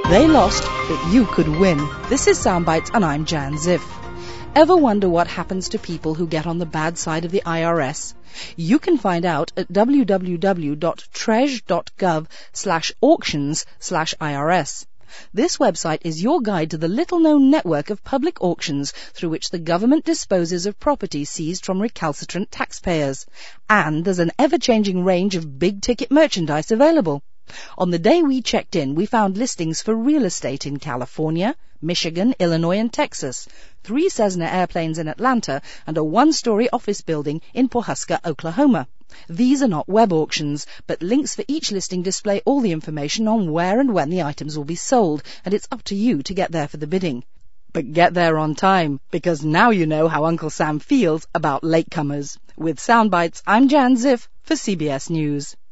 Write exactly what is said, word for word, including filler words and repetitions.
They lost, but you could win. This is Soundbites, and I'm Jan Ziff. Ever wonder what happens to people who get on the bad side of the I R S? You can find out at www.treas.gov slash auctions slash IRS. This website is your guide to the little-known network of public auctions through which the government disposes of property seized from recalcitrant taxpayers. And there's an ever-changing range of big-ticket merchandise available. On the day we checked in, we found listings for real estate in California, Michigan, Illinois and Texas, three Cessna airplanes in Atlanta, and a one-story office building in Pawhuska, Oklahoma. These are not web auctions, but links for each listing display all the information on where and when the items will be sold, and it's up to you to get there for the bidding. But get there on time, because now you know how Uncle Sam feels about latecomers. With Soundbites, I'm Jan Ziff for C B S News.